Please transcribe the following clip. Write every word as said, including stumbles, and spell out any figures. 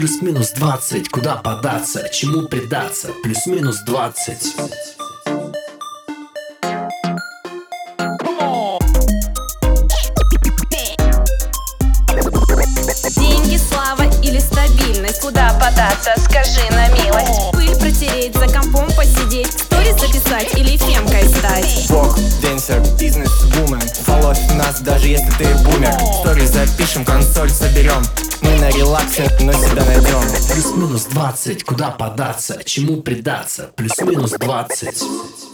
Плюс-минус двадцать, куда податься, чему предаться? Плюс-минус двадцать. Деньги, слава или стабильность? Куда податься, скажи на милость. Пыль протереть, за компом посидеть, сторис записать или фемкой стать? Бог, денсер, бизнес-вумен. Фоловь нас, даже если ты бумер. Сторис запишем, консоль соберем. Мы на релаксе, но себя найдем. Плюс-минус двадцать, куда податься, чему предаться? Плюс-минус двадцать.